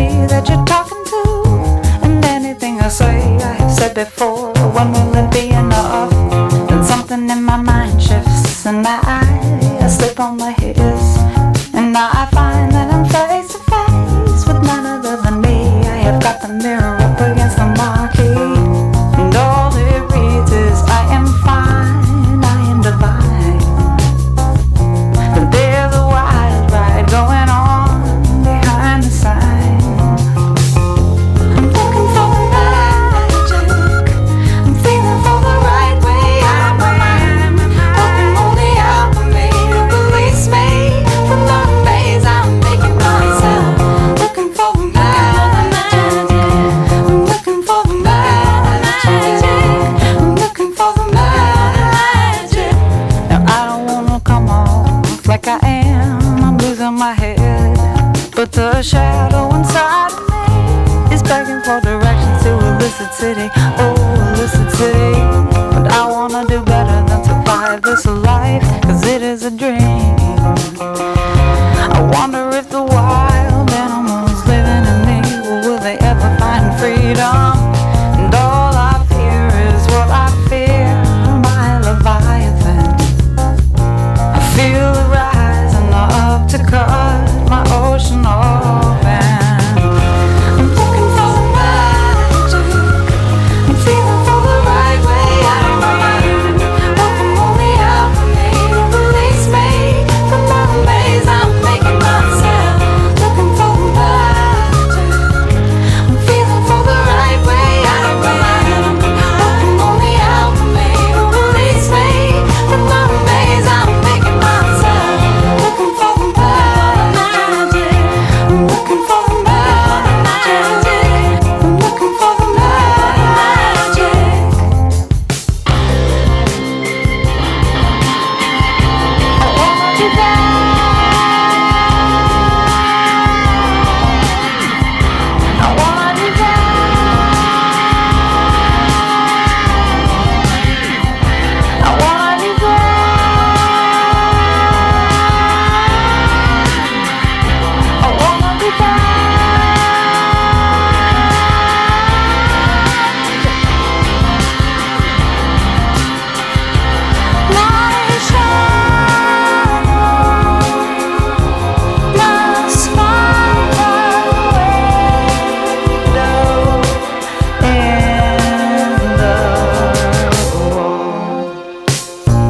me that you're talking to. And anything I say, I have said before. When will it be enough? Then something in my mind shifts, and I slip on my heels. And now I find that I'm face to face with none other than me. I have got the mirror up against the marquee, and all it reads is I am fine, I am divine. But there's a wild ride going on behind the sign. I'm looking for the magic, I'm feeling for the right way out of my mind. Looking only out for me to release me from the maze I'm making myself. Looking for the magic, I'm looking for the magic, I'm looking for the magic. Now I don't wanna come off like I am, I'm losing my head, but the shadow inside of me is begging for directions to illicit city, oh illicit city. But I wanna do better than survive this life, cause it is a dream. I wonder if the wild animals living in me, will they ever find freedom? And all I fear is what I fear, my Leviathan. I feel it rising up to cut my ocean open. I'm looking for the magic, I'm feeling for the right way out of my mind. Looking only out for me to release me from the maze I'm making myself. Looking for the magic, I'm feeling for the right way out of my mind. Looking only out for me to release me from the maze I'm making myself. Looking for the magic, I'm looking for the magic, I'm looking for the magic. I wanna be there. I wanna be there. I wanna be there. I wanna be there. My shadow must find a window in the wall.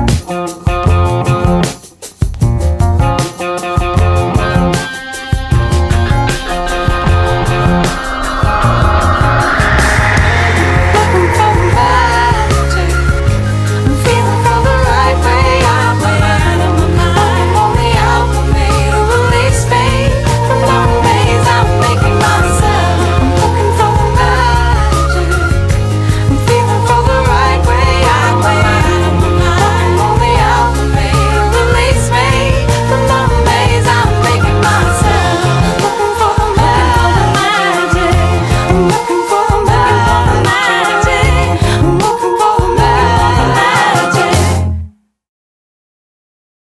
Looking for the magic, I'm feeling for the right way out of my mind. Looking only out for me to release me from the maze I'm making myself. I'm looking for the magic, I'm feeling for the right way out of my mind. Looking only out for me to release me from the maze I'm making myself. Looking for the magic, I'm looking